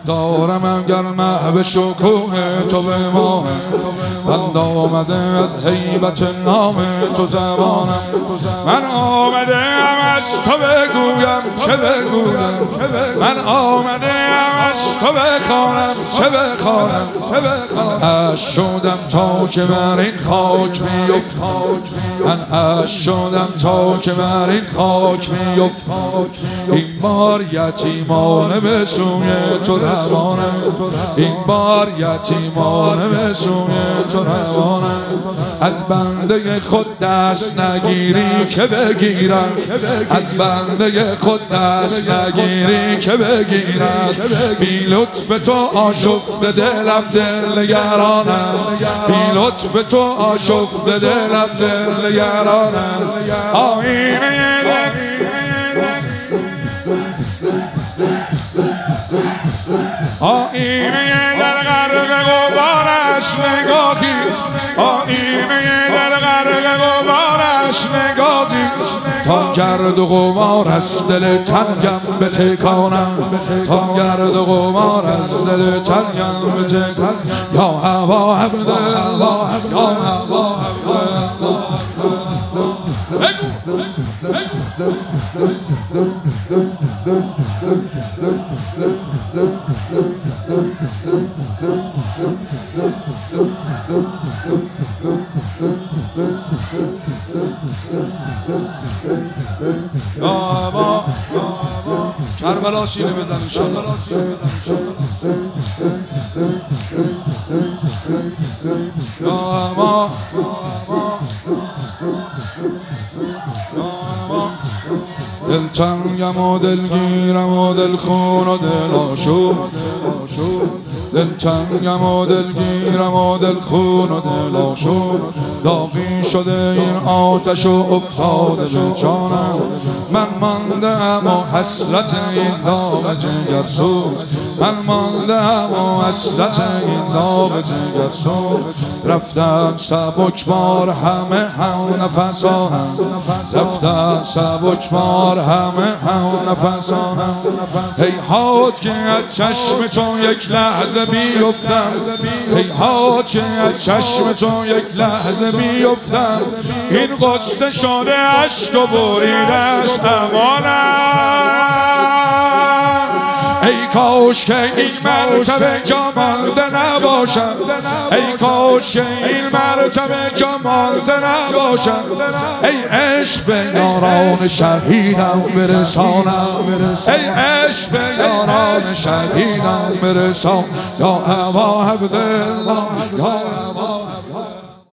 دارم گر محو شکوه تو بمانم بند آمده از هیبت نام تو زبانم من آمده ام از تو بگویم چه بگویم من آمده ام از تو بخوانم چه بخوانم اش شدم تا که بر این خاک میافتم من اش شدم تا که بر این خاک میافتم این بار یتیمانه به سوی تو روانم این بار یتیمانه به سوی تو روانم از بنده خود دست نگیری که بگیرم از بنده خود دست نگیری که بگیرم بی لطف تو آشفته دلم دل نگرانم بی لطف تو آشفته دلم دل نگرانم آینه آینه در غرق غبارش نگاهی آینه در غرق غبارش نگاهی تا گرد و غبار از دل تنگم بتکانم تا گرد و غبار از دل تنگم بتکانم یا هوا عبدالله یا هوا عبدالله یا با کربلا شینه بزن انشالله یا با دلتنگم و دلگیرم و دلخون و دل آشوب دلتنگم و دلگیرم و دلخون و دل آشوب داغی شده این آتش و افتاده به جانم من مانده ام و حسرت این داغ جگرسوز من مانده ام و حسرت این داغ جگرسوز رفتن سبکبار همه هم نفسانم رفتن سبکبار همه هم نفسانم هیهات که از چشم تو یک لحظه بیفتم هیهات که از چشم تو یک لحظه بیفتم این قصه شده عشق و بریدش امانم ای کاش که این مرتبه جا مانده نباشم ای کاش که این مرتبه جا مانده نباشم ای عشق به یاران شهیدم برسانم ای عشق به یاران شهیدم برسان یا ابا عبدالله یا